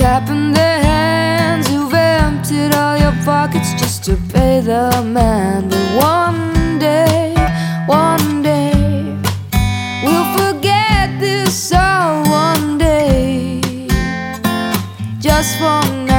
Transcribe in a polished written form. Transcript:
clapping their hands, who've emptied all your pockets just to pay the man. But one day, we'll forget this all one day, just one day.